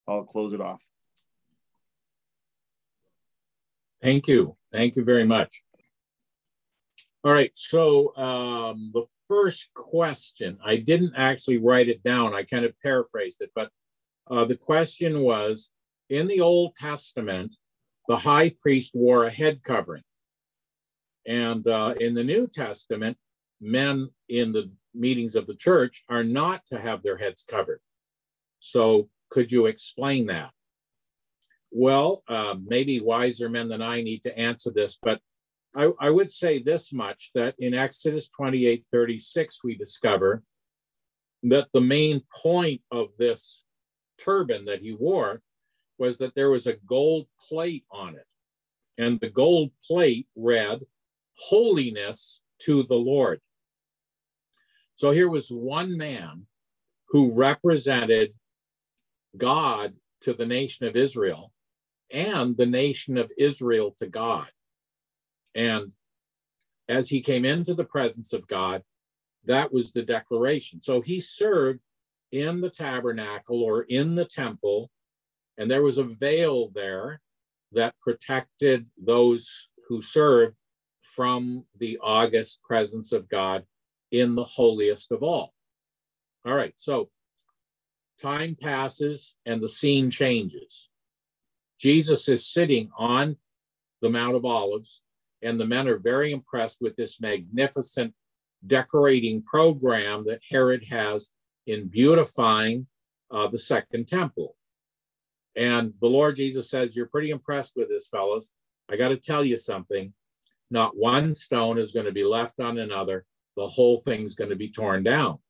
I'll close it off. Thank you. Thank you very much. All right. So the first question, I didn't actually write it down. I kind of paraphrased it, but the question was, in the Old Testament, the high priest wore a head covering. And in the New Testament, men in the meetings of the church are not to have their heads covered. So could you explain that? Well, maybe wiser men than I need to answer this, but I would say this much, that in Exodus 28:36, we discover that the main point of this turban that he wore was that there was a gold plate on it. And the gold plate read, "Holiness to the Lord." So here was one man who represented God to the nation of Israel and the nation of Israel to God. And as he came into the presence of God, that was the declaration. So he served in the tabernacle or in the temple, and there was a veil there that protected those who served from the august presence of God in the holiest of all. All right, so time passes and the scene changes. Jesus is sitting on the Mount of Olives, and the men are very impressed with this magnificent decorating program that Herod has in beautifying the second temple. And the Lord Jesus says, "You're pretty impressed with this, fellas. I got to tell you something. Not one stone is going to be left on another. The whole thing's going to be torn down."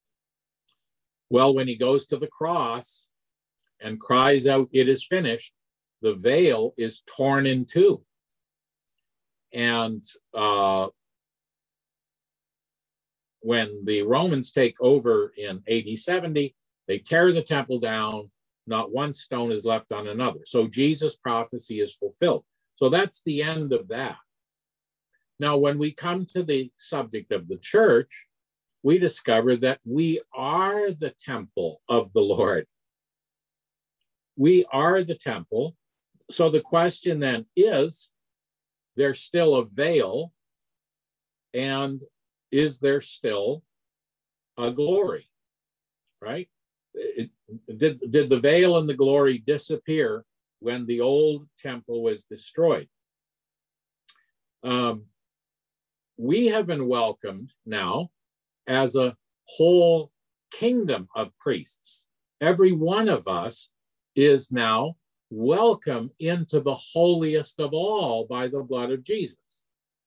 Well, when he goes to the cross and cries out, "It is finished," the veil is torn in two. And when the Romans take over in AD 70, they tear the temple down. Not one stone is left on another. So Jesus' prophecy is fulfilled. So that's the end of that. Now, when we come to the subject of the church, we discover that we are the temple of the Lord. We are the temple. So the question then is, there's still a veil, and is there still a glory, right? Did the veil and the glory disappear when the old temple was destroyed? We have been welcomed now as a whole kingdom of priests. Every one of us is now welcome into the holiest of all by the blood of Jesus.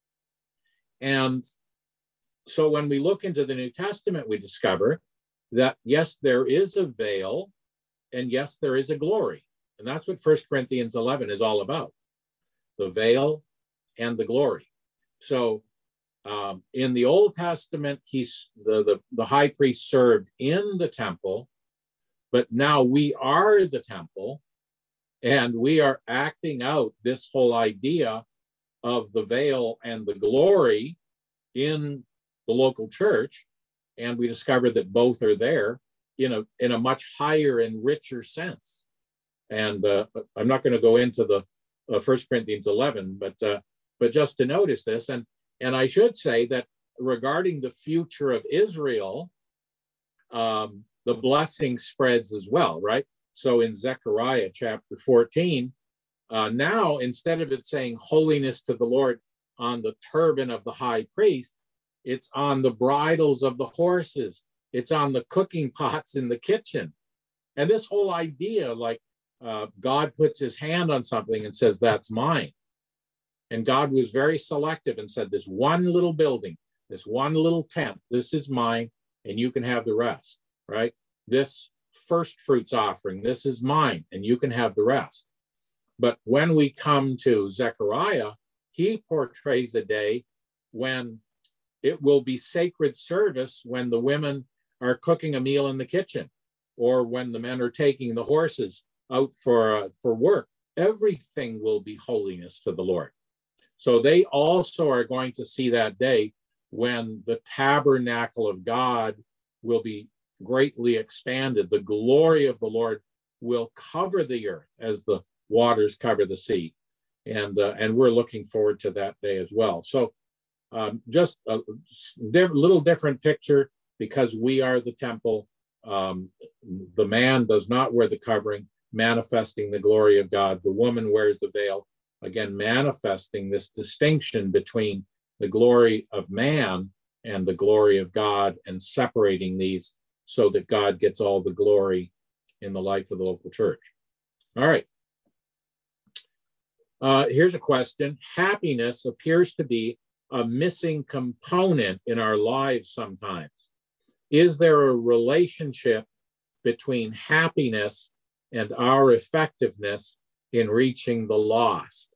And so when we look into the New Testament, we discover that, yes, there is a veil, and yes, there is a glory. And that's what 1 Corinthians 11 is all about, the veil and the glory. So in the Old Testament, the high priest served in the temple, but now we are the temple, and we are acting out this whole idea of the veil and the glory in the local church. And we discover that both are there in a much higher and richer sense. And I'm not going to go into the 1 Corinthians 11, but just to notice this. And I should say that regarding the future of Israel, the blessing spreads as well, right? So in Zechariah chapter 14, now instead of it saying holiness to the Lord on the turban of the high priest, it's on the bridles of the horses. It's on the cooking pots in the kitchen. And this whole idea, like God puts his hand on something and says, "That's mine." And God was very selective and said, "This one little building, this one little tent, this is mine, and you can have the rest," right? This first fruits offering, this is mine, and you can have the rest. But when we come to Zechariah, he portrays a day when it will be sacred service, when the women are cooking a meal in the kitchen, or when the men are taking the horses out for work. Everything will be holiness to the Lord. So they also are going to see that day when the tabernacle of God will be greatly expanded. The glory of the Lord will cover the earth as the waters cover the sea. And we're looking forward to that day as well. So just a little different picture, because we are the temple. The man does not wear the covering, manifesting the glory of God. The woman wears the veil, again, manifesting this distinction between the glory of man and the glory of God, and separating these so that God gets all the glory in the life of the local church. All right. Here's a question. Happiness appears to be a missing component in our lives sometimes. Is there a relationship between happiness and our effectiveness in reaching the lost?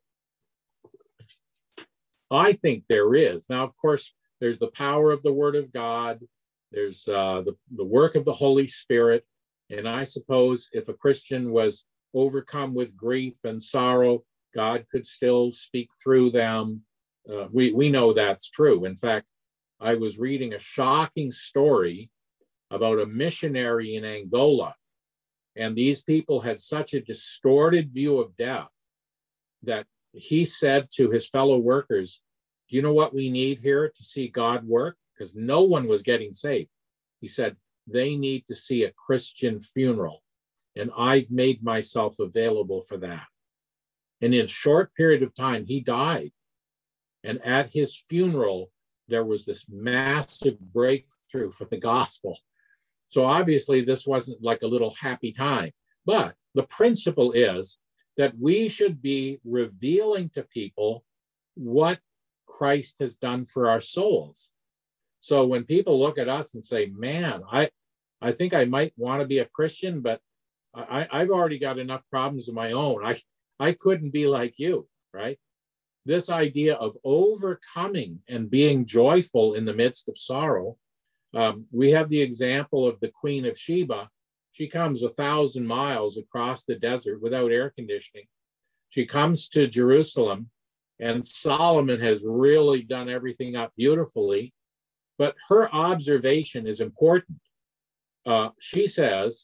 I think there is. Now, of course, there's the power of the Word of God. There's the work of the Holy Spirit. And I suppose if a Christian was overcome with grief and sorrow, God could still speak through them. We know that's true. In fact, I was reading a shocking story about a missionary in Angola. And these people had such a distorted view of death that he said to his fellow workers, do you know what we need here to see God work? Because no one was getting saved. He said, they need to see a Christian funeral. And I've made myself available for that. And in a short period of time, he died. And at his funeral, there was this massive breakthrough for the gospel. So obviously, this wasn't like a little happy time. But the principle is that we should be revealing to people what Christ has done for our souls. So when people look at us and say, man, I think I might want to be a Christian, but I've already got enough problems of my own. I couldn't be like you, right? This idea of overcoming and being joyful in the midst of sorrow. We have the example of the Queen of Sheba. She comes 1,000 miles across the desert without air conditioning. She comes to Jerusalem, and Solomon has really done everything up beautifully. But her observation is important. She says,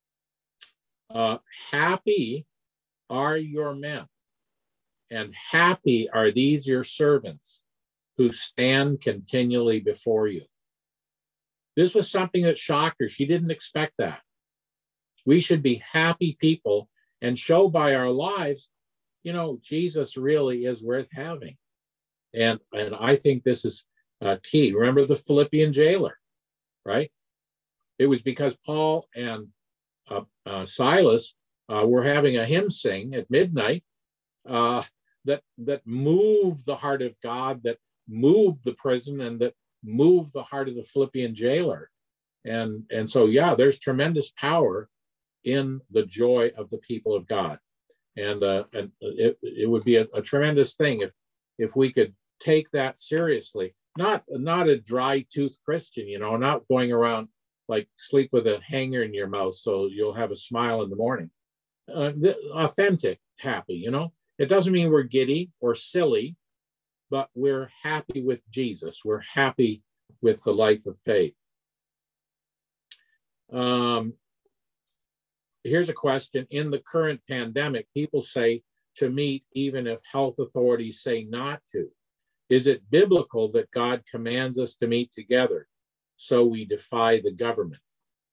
happy are your men, and happy are these your servants who stand continually before you. This was something that shocked her. She didn't expect that. We should be happy people and show by our lives, you know, Jesus really is worth having. And I think this is key. Remember the Philippian jailer, right? It was because Paul and Silas were having a hymn sing at midnight that moved the heart of God, that moved the prison, and that moved the heart of the Philippian jailer. And so, yeah, there's tremendous power in the joy of the people of God. And it would be a tremendous thing if we could take that seriously. Not a dry tooth Christian, you know, not going around like sleep with a hanger in your mouth so you'll have a smile in the morning. Authentic, happy, you know. It doesn't mean we're giddy or silly, but we're happy with Jesus. We're happy with the life of faith. Here's a question. In the current pandemic, people say to meet even if health authorities say not to. Is it biblical that God commands us to meet together so we defy the government?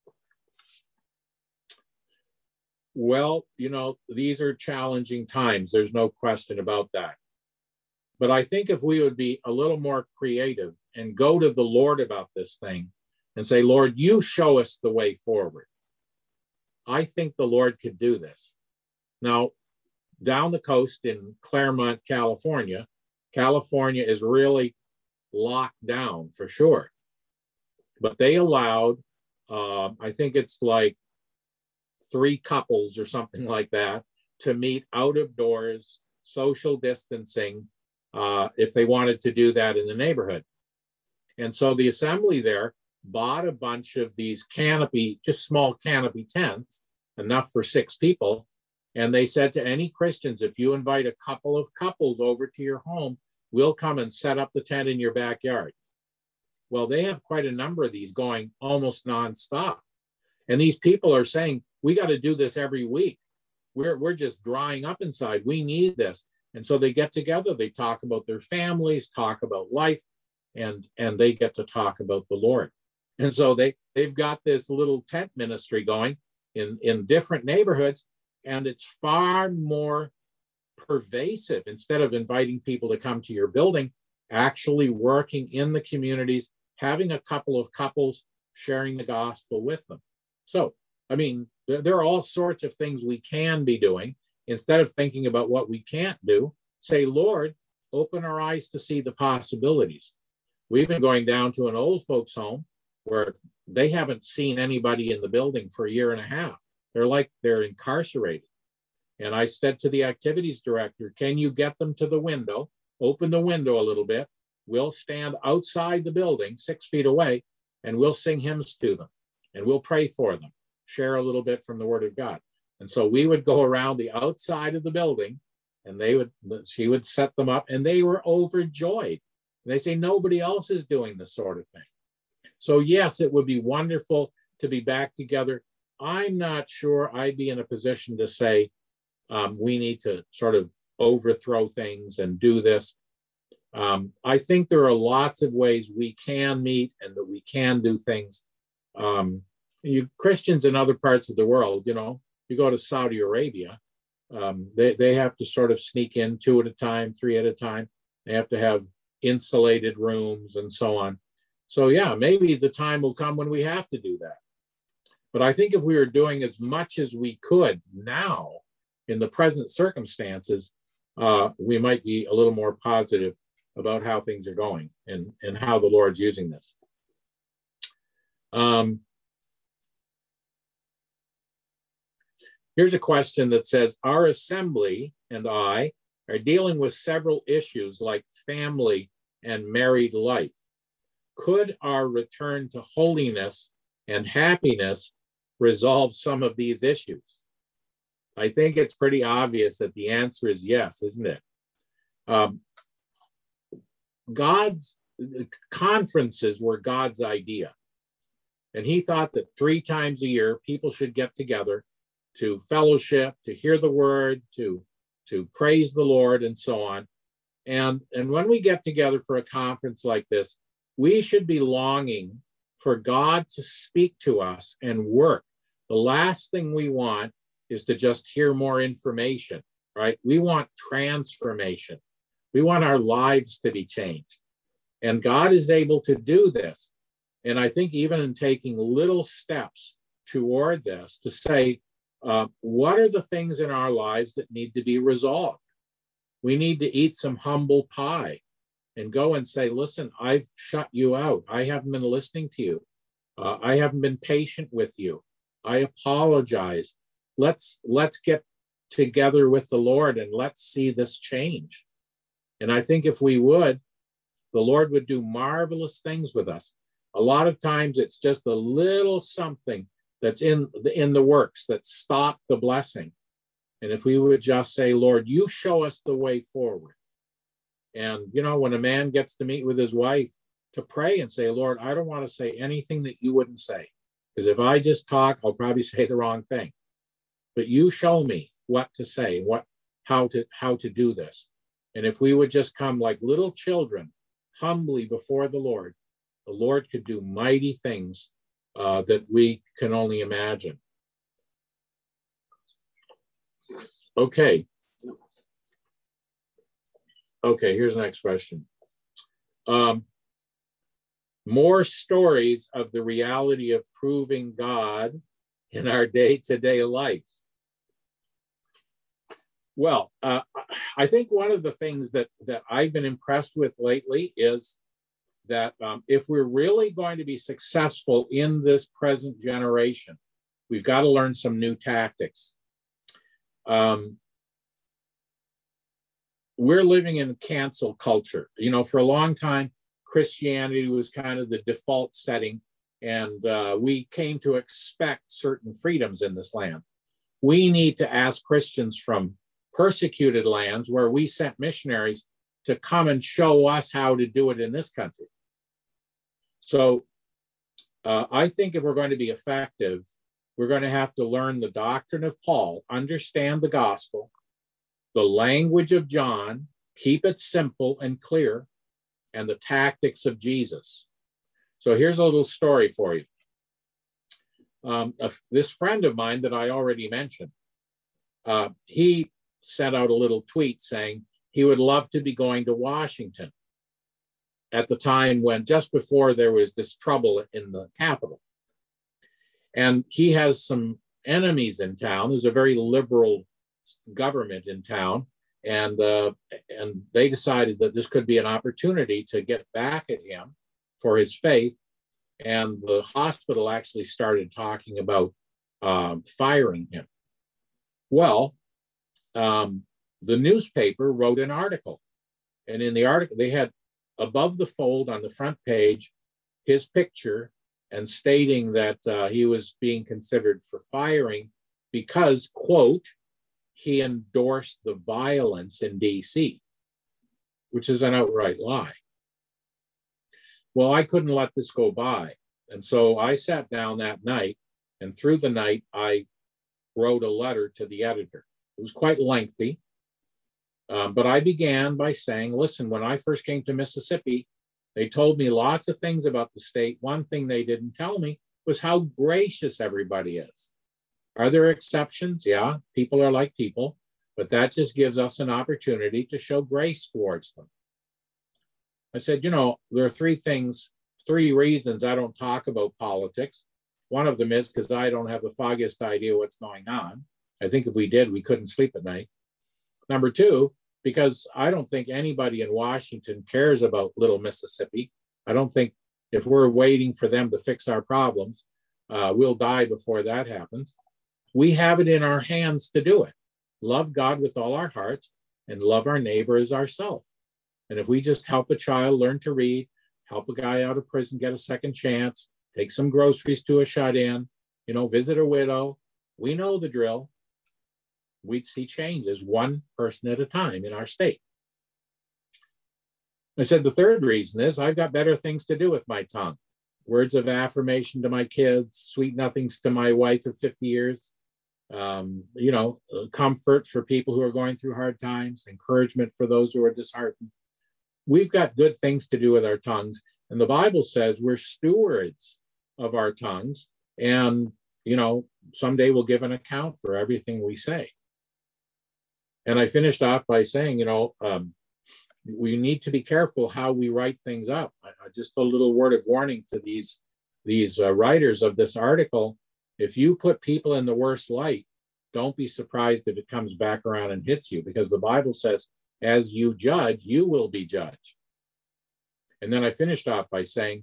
Well, you know, these are challenging times. There's no question about that. But I think if we would be a little more creative and go to the Lord about this thing and say, Lord, you show us the way forward. I think the Lord could do this. Now, down the coast in Claremont, California is really locked down for sure. But they allowed, I think it's like 3 couples or something like that to meet out of doors, social distancing, if they wanted to do that in the neighborhood. And so the assembly there bought a bunch of these canopy, just small canopy tents, enough for 6 people. And they said to any Christians, if you invite a couple of couples over to your home, we'll come and set up the tent in your backyard. Well, they have quite a number of these going almost nonstop. And these people are saying, we got to do this every week. We're just drying up inside. We need this. And so they get together, they talk about their families, talk about life, and they get to talk about the Lord. And so they've got this little tent ministry going in different neighborhoods, and it's far more pervasive. Instead of inviting people to come to your building, actually working in the communities, having a couple of couples sharing the gospel with them. So, I mean, there are all sorts of things we can be doing. Instead of thinking about what we can't do, say, Lord, open our eyes to see the possibilities. We've been going down to an old folks home where they haven't seen anybody in the building for a year and a half. They're like they're incarcerated. And I said to the activities director, can you get them to the window, open the window a little bit? We'll stand outside the building 6 feet away, and we'll sing hymns to them, and we'll pray for them, share a little bit from the Word of God. And so we would go around the outside of the building, and she would set them up, and they were overjoyed. And they say, nobody else is doing this sort of thing. So yes, it would be wonderful to be back together. I'm not sure I'd be in a position to say, we need to sort of overthrow things and do this. I think there are lots of ways we can meet and that we can do things. You Christians in other parts of the world, you go to Saudi Arabia, they have to sort of sneak in 2 at a time, 3 at a time. They have to have insulated rooms and so on. So yeah, maybe the time will come when we have to do that. But I think if we were doing as much as we could now in the present circumstances, we might be a little more positive about how things are going and how the Lord's using this. Here's a question that says, our assembly and I are dealing with several issues like family and married life. Could our return to holiness and happiness resolve some of these issues? I think it's pretty obvious that the answer is yes, isn't it? God's conferences were God's idea. And he thought that 3 times a year, people should get together to fellowship, to hear the word, to praise the Lord, and so on. And when we get together for a conference like this, we should be longing for God to speak to us and work. The last thing we want is to just hear more information, right? We want transformation. We want our lives to be changed. And God is able to do this. And I think even in taking little steps toward this, to say, what are the things in our lives that need to be resolved? We need to eat some humble pie and go and say, listen, I've shut you out. I haven't been listening to you. I haven't been patient with you. I apologize. Let's get together with the Lord and let's see this change. And I think if we would, the Lord would do marvelous things with us. A lot of times it's just a little something that's in the works that stop the blessing. And if we would just say, Lord, you show us the way forward. And, when a man gets to meet with his wife, to pray and say, Lord, I don't want to say anything that you wouldn't say. Because if I just talk, I'll probably say the wrong thing. But you show me what to say, how to do this. And if we would just come like little children, humbly before the Lord could do mighty things that we can only imagine. Okay, here's the next question. More stories of the reality of proving God in our day-to-day life. Well, I think one of the things that I've been impressed with lately is that if we're really going to be successful in this present generation, we've got to learn some new tactics. We're living in cancel culture. For a long time, Christianity was kind of the default setting, and we came to expect certain freedoms in this land. We need to ask Christians from persecuted lands where we sent missionaries to come and show us how to do it in this country. So I think if we're going to be effective, We're going to have to learn the doctrine of Paul, understand the gospel, the language of John, keep it simple and clear, and the tactics of Jesus. So here's a little story for you. This friend of mine that I already mentioned, he sent out a little tweet saying he would love to be going to Washington at the time when, just before there was this trouble in the Capitol. And he has some enemies in town. There's a very liberal government in town. And they decided that this could be an opportunity to get back at him for his faith. And the hospital actually started talking about firing him. Well, the newspaper wrote an article. And in the article, they had above the fold on the front page his picture and stating that he was being considered for firing because, quote, he endorsed the violence in DC, which is an outright lie. Well, I couldn't let this go by. And so I sat down that night, and through the night, I wrote a letter to the editor. It was quite lengthy, but I began by saying, listen, when I first came to Mississippi, they told me lots of things about the state. One thing they didn't tell me was how gracious everybody is. Are there exceptions? Yeah, people are like people, but that just gives us an opportunity to show grace towards them. I said, you know, there are three reasons I don't talk about politics. One of them is because I don't have the foggiest idea what's going on. I think if we did, we couldn't sleep at night. Number two, because I don't think anybody in Washington cares about little Mississippi. I don't think if we're waiting for them to fix our problems, we'll die before that happens. We have it in our hands to do it. Love God with all our hearts and love our neighbor as ourselves. And if we just help a child learn to read, help a guy out of prison get a second chance, take some groceries to a shut-in, you know, visit a widow, we know the drill. We'd see changes one person at a time in our state. I said, the third reason is I've got better things to do with my tongue. Words of affirmation to my kids, sweet nothings to my wife of 50 years, you know, comfort for people who are going through hard times, encouragement for those who are disheartened. We've got good things to do with our tongues. And the Bible says we're stewards of our tongues. And, you know, someday we'll give an account for everything we say. And I finished off by saying, you know, we need to be careful how we write things up. Just a little word of warning to these writers of this article. If you put people in the worst light, don't be surprised if it comes back around and hits you, because the Bible says, as you judge, you will be judged. And then I finished off by saying,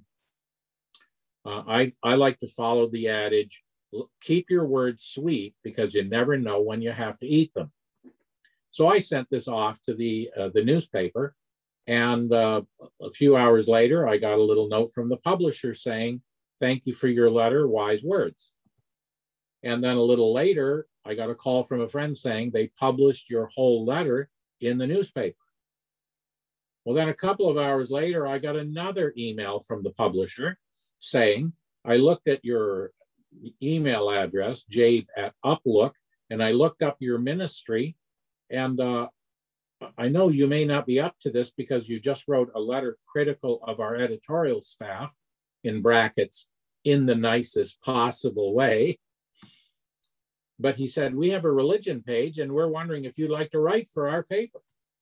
I like to follow the adage, keep your words sweet because you never know when you have to eat them. So I sent this off to the newspaper, and a few hours later, I got a little note from the publisher saying, thank you for your letter, wise words. And then a little later, I got a call from a friend saying they published your whole letter in the newspaper. Well, then a couple of hours later, I got another email from the publisher saying, I looked at your email address, Jabe@Uplook, and I looked up your ministry. And I know you may not be up to this because you just wrote a letter critical of our editorial staff, in brackets, in the nicest possible way. But he said, we have a religion page and we're wondering if you'd like to write for our paper.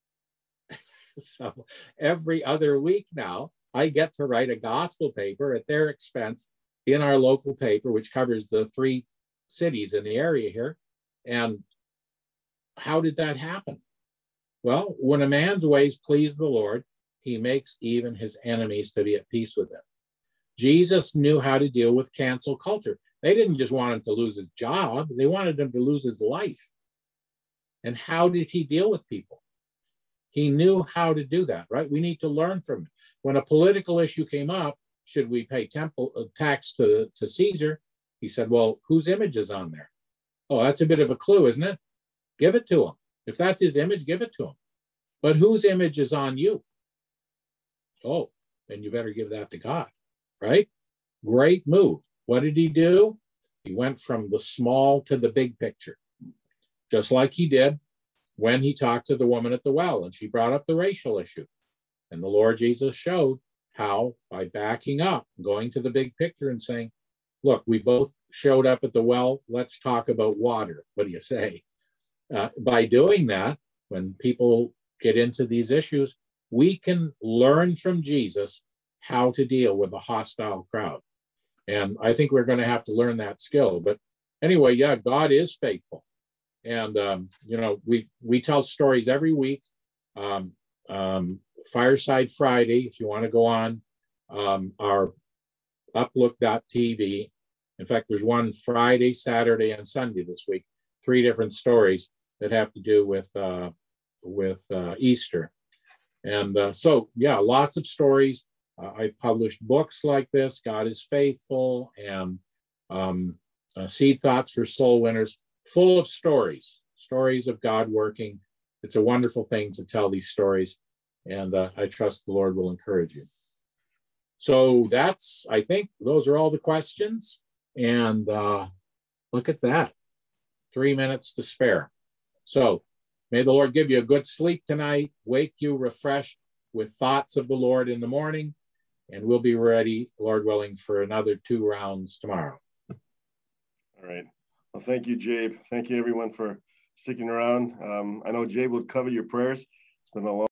So every other week now, I get to write a gospel paper at their expense in our local paper, which covers the 3 cities in the area here. And how did that happen? Well, when a man's ways please the Lord, he makes even his enemies to be at peace with him. Jesus knew how to deal with cancel culture. They didn't just want him to lose his job. They wanted him to lose his life. And how did he deal with people? He knew how to do that, right? We need to learn from it. When a political issue came up, should we pay tax to Caesar? He said, well, whose image is on there? Oh, that's a bit of a clue, isn't it? Give it to him. If that's his image, give it to him. But whose image is on you? Oh, then you better give that to God, right? Great move. What did he do? He went from the small to the big picture, just like he did when he talked to the woman at the well and she brought up the racial issue. And the Lord Jesus showed how, by backing up, going to the big picture and saying, look, we both showed up at the well. Let's talk about water. What do you say? By doing that, when people get into these issues, we can learn from Jesus how to deal with a hostile crowd. And I think we're going to have to learn that skill. But anyway, yeah, God is faithful. And, you know, we tell stories every week. Fireside Friday, if you want to go on our uplook.tv. In fact, there's one Friday, Saturday, and Sunday this week, 3 different stories that have to do with Easter. And so, yeah, lots of stories. I published books like this, God is Faithful, and Seed Thoughts for Soul Winners, full of stories of God working. It's a wonderful thing to tell these stories, and I trust the Lord will encourage you. So I think those are all the questions, and look at that, 3 minutes to spare. So may the Lord give you a good sleep tonight, wake you refreshed with thoughts of the Lord in the morning, and we'll be ready, Lord willing, for another 2 rounds tomorrow. All right. Well, thank you, Jabe. Thank you, everyone, for sticking around. I know Jabe will cover your prayers. It's been a long